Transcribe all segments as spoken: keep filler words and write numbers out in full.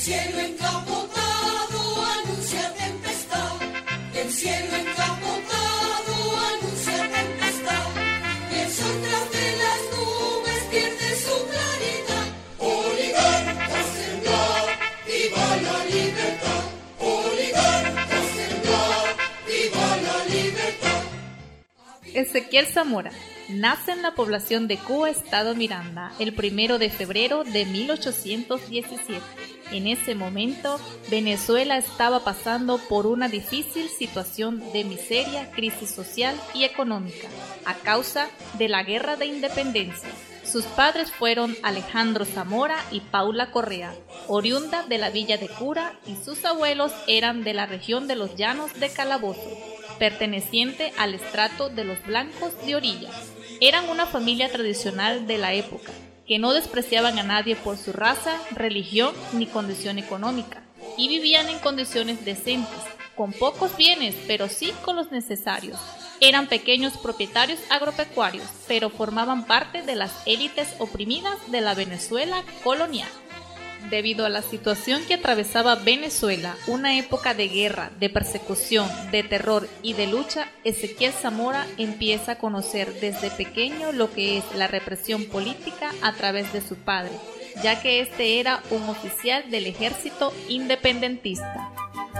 cielo encapotado anuncia tempestad, el cielo encapotado anuncia tempestad, y el sol tras de las nubes pierde su claridad. Oligarcas temblar, viva la libertad. Oligarcas temblar, viva la libertad. Ezequiel Zamora nace en la población de Cuba, estado Miranda, el primero de febrero de mil ochocientos diecisiete. En ese momento, Venezuela estaba pasando por una difícil situación de miseria, crisis social y económica, a causa de la Guerra de Independencia. Sus padres fueron Alejandro Zamora y Paula Correa, oriunda de la villa de Cura, y sus abuelos eran de la región de los Llanos de Calabozo, perteneciente al estrato de los blancos de Orillas. Eran una familia tradicional de la época, que no despreciaban a nadie por su raza, religión ni condición económica, y vivían en condiciones decentes, con pocos bienes, pero sí con los necesarios. Eran pequeños propietarios agropecuarios, pero formaban parte de las élites oprimidas de la Venezuela colonial. Debido a la situación que atravesaba Venezuela, una época de guerra, de persecución, de terror y de lucha, Ezequiel Zamora empieza a conocer desde pequeño lo que es la represión política a través de su padre, ya que este era un oficial del ejército independentista.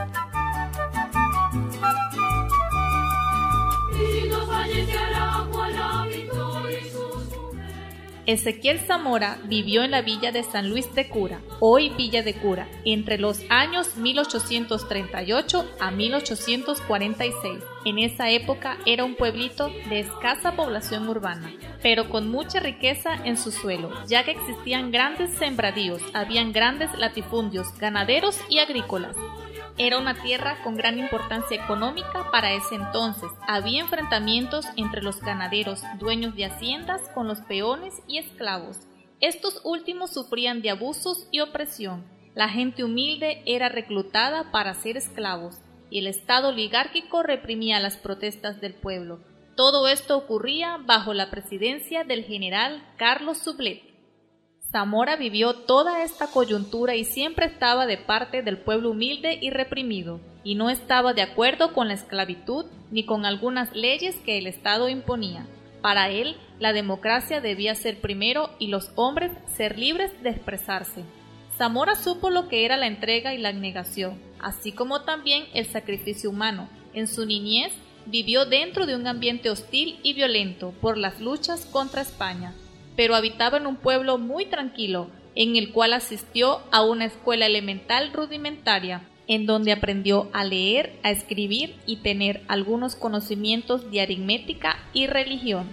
Ezequiel Zamora vivió en la villa de San Luis de Cura, hoy Villa de Cura, entre los años mil ochocientos treinta y ocho a mil ochocientos cuarenta y seis. En esa época era un pueblito de escasa población urbana, pero con mucha riqueza en su suelo, ya que existían grandes sembradíos, habían grandes latifundios ganaderos y agrícolas. Era una tierra con gran importancia económica para ese entonces. Había enfrentamientos entre los ganaderos, dueños de haciendas, con los peones y esclavos. Estos últimos sufrían de abusos y opresión. La gente humilde era reclutada para ser esclavos, y el Estado oligárquico reprimía las protestas del pueblo. Todo esto ocurría bajo la presidencia del general Carlos Sublet. Zamora vivió toda esta coyuntura y siempre estaba de parte del pueblo humilde y reprimido, y no estaba de acuerdo con la esclavitud ni con algunas leyes que el Estado imponía. Para él, la democracia debía ser primero y los hombres ser libres de expresarse. Zamora supo lo que era la entrega y la abnegación, así como también el sacrificio humano. En su niñez, vivió dentro de un ambiente hostil y violento por las luchas contra España, pero habitaba en un pueblo muy tranquilo, en el cual asistió a una escuela elemental rudimentaria, en donde aprendió a leer, a escribir y tener algunos conocimientos de aritmética y religión.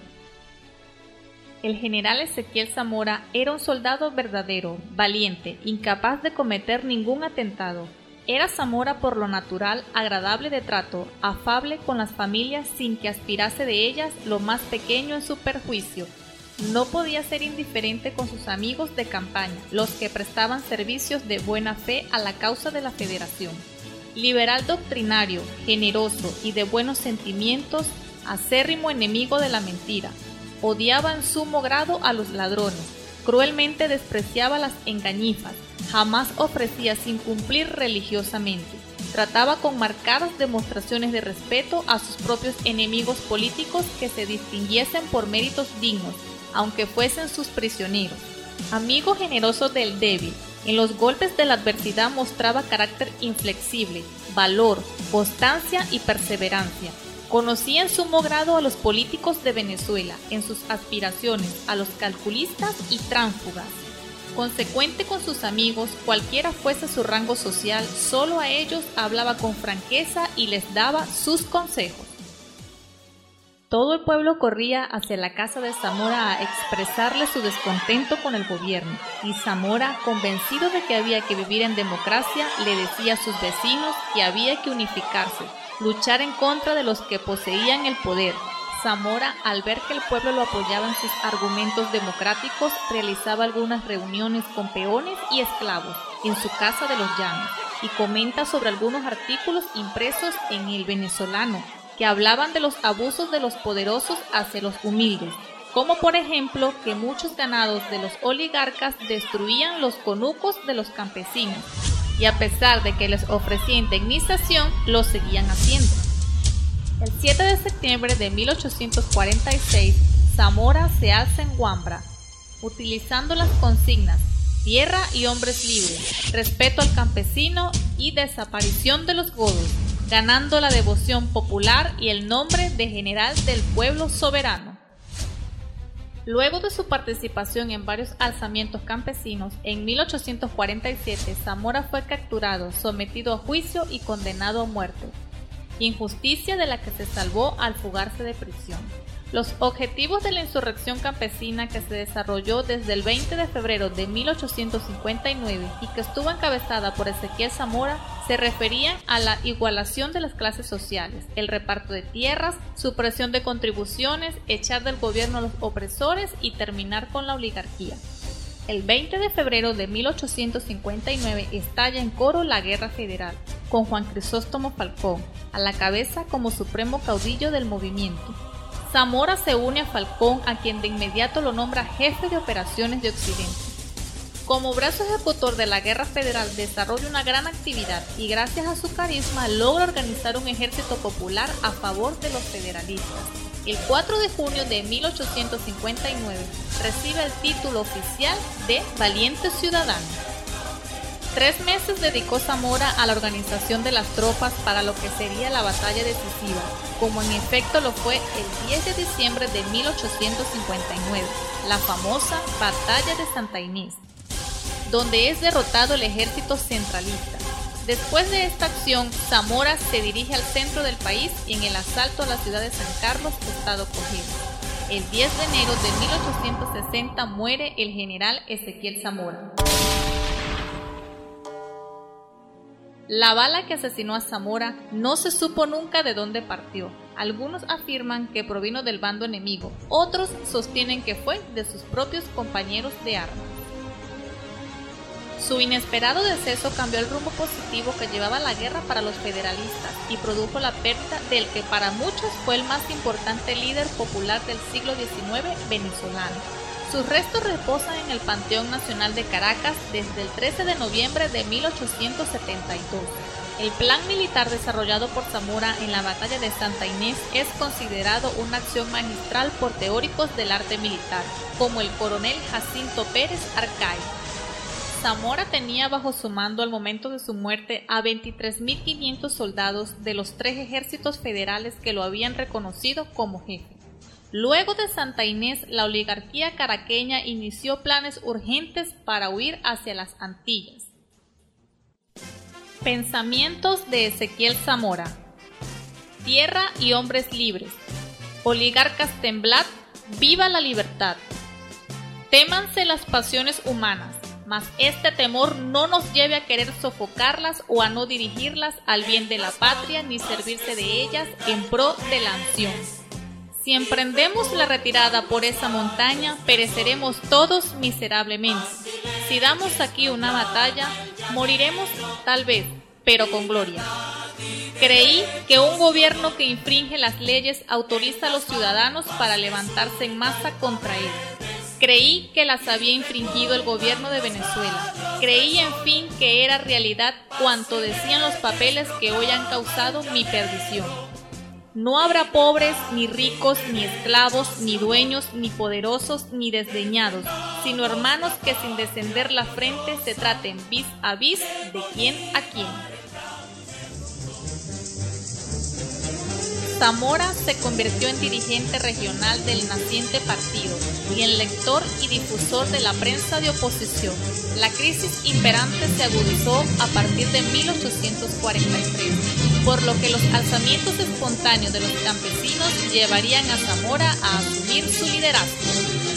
El general Ezequiel Zamora era un soldado verdadero, valiente, incapaz de cometer ningún atentado. Era Zamora por lo natural agradable de trato, afable con las familias sin que aspirase de ellas lo más pequeño en su perjuicio. No podía ser indiferente con sus amigos de campaña, los que prestaban servicios de buena fe a la causa de la Federación. Liberal doctrinario, generoso y de buenos sentimientos, acérrimo enemigo de la mentira. Odiaba en sumo grado a los ladrones, cruelmente despreciaba las engañifas, jamás ofrecía sin cumplir religiosamente. Trataba con marcadas demostraciones de respeto a sus propios enemigos políticos que se distinguiesen por méritos dignos, aunque fuesen sus prisioneros. Amigo generoso del débil, en los golpes de la adversidad mostraba carácter inflexible, valor, constancia y perseverancia. Conocía en sumo grado a los políticos de Venezuela, en sus aspiraciones, a los calculistas y tránsfugas. Consecuente con sus amigos, cualquiera fuese su rango social, solo a ellos hablaba con franqueza y les daba sus consejos. Todo el pueblo corría hacia la casa de Zamora a expresarle su descontento con el gobierno, y Zamora, convencido de que había que vivir en democracia, le decía a sus vecinos que había que unificarse, luchar en contra de los que poseían el poder. Zamora, al ver que el pueblo lo apoyaba en sus argumentos democráticos, realizaba algunas reuniones con peones y esclavos en su casa de los Llanos, y comenta sobre algunos artículos impresos en El Venezolano, que hablaban de los abusos de los poderosos hacia los humildes, como por ejemplo que muchos ganados de los oligarcas destruían los conucos de los campesinos. y a pesar de que les ofrecía indemnización, lo seguían haciendo. El siete de septiembre de mil ochocientos cuarenta y seis, Zamora se alza en Huambra, utilizando las consignas tierra y hombres libres, respeto al campesino y desaparición de los godos, ganando la devoción popular y el nombre de general del pueblo soberano. Luego de su participación en varios alzamientos campesinos, en mil ochocientos cuarenta y siete Zamora fue capturado, sometido a juicio y condenado a muerte, injusticia de la que se salvó al fugarse de prisión. Los objetivos de la insurrección campesina, que se desarrolló desde el veinte de febrero de mil ochocientos cincuenta y nueve y que estuvo encabezada por Ezequiel Zamora, se referían a la igualación de las clases sociales, el reparto de tierras, supresión de contribuciones, echar del gobierno a los opresores y terminar con la oligarquía. El veinte de febrero de mil ochocientos cincuenta y nueve estalla en Coro la Guerra Federal, con Juan Crisóstomo Falcón a la cabeza como supremo caudillo del movimiento. Zamora se une a Falcón, a quien de inmediato lo nombra jefe de operaciones de Occidente. Como brazo ejecutor de la Guerra Federal desarrolla una gran actividad y gracias a su carisma logra organizar un ejército popular a favor de los federalistas. El cuatro de junio de mil ochocientos cincuenta y nueve recibe el título oficial de Valiente Ciudadano. Tres meses dedicó Zamora a la organización de las tropas para lo que sería la batalla decisiva, como en efecto lo fue el diez de diciembre de mil ochocientos cincuenta y nueve, la famosa Batalla de Santa Inés, donde es derrotado el ejército centralista. Después de esta acción, Zamora se dirige al centro del país y en el asalto a la ciudad de San Carlos, estado Cojedes. El diez de enero de mil ochocientos sesenta muere el general Ezequiel Zamora. La bala que asesinó a Zamora no se supo nunca de dónde partió. Algunos afirman que provino del bando enemigo, otros sostienen que fue de sus propios compañeros de armas. Su inesperado deceso cambió el rumbo positivo que llevaba la guerra para los federalistas y produjo la pérdida del que para muchos fue el más importante líder popular del siglo diecinueve venezolano. Sus restos reposan en el Panteón Nacional de Caracas desde el trece de noviembre de mil ochocientos setenta y dos. El plan militar desarrollado por Zamora en la batalla de Santa Inés es considerado una acción magistral por teóricos del arte militar, como el coronel Jacinto Pérez Arcay. Zamora tenía bajo su mando al momento de su muerte a veintitrés mil quinientos soldados de los tres ejércitos federales que lo habían reconocido como jefe. Luego de Santa Inés, la oligarquía caraqueña inició planes urgentes para huir hacia las Antillas. Pensamientos de Ezequiel Zamora. Tierra y hombres libres. Oligarcas temblad, viva la libertad. Témanse las pasiones humanas, mas este temor no nos lleve a querer sofocarlas o a no dirigirlas al bien de la patria ni servirse de ellas en pro de la nación. Si emprendemos la retirada por esa montaña, pereceremos todos miserablemente. Si damos aquí una batalla, moriremos tal vez, pero con gloria. Creí que un gobierno que infringe las leyes autoriza a los ciudadanos para levantarse en masa contra él. Creí que las había infringido el gobierno de Venezuela. Creí, en fin, que era realidad cuanto decían los papeles que hoy han causado mi perdición. No habrá pobres, ni ricos, ni esclavos, ni dueños, ni poderosos, ni desdeñados, sino hermanos que sin descender la frente se traten vis a vis de quien a quien. Zamora se convirtió en dirigente regional del naciente partido y en lector y difusor de la prensa de oposición. La crisis imperante se agudizó a partir de mil ochocientos cuarenta y tres, por lo que los alzamientos espontáneos de los campesinos llevarían a Zamora a asumir su liderazgo.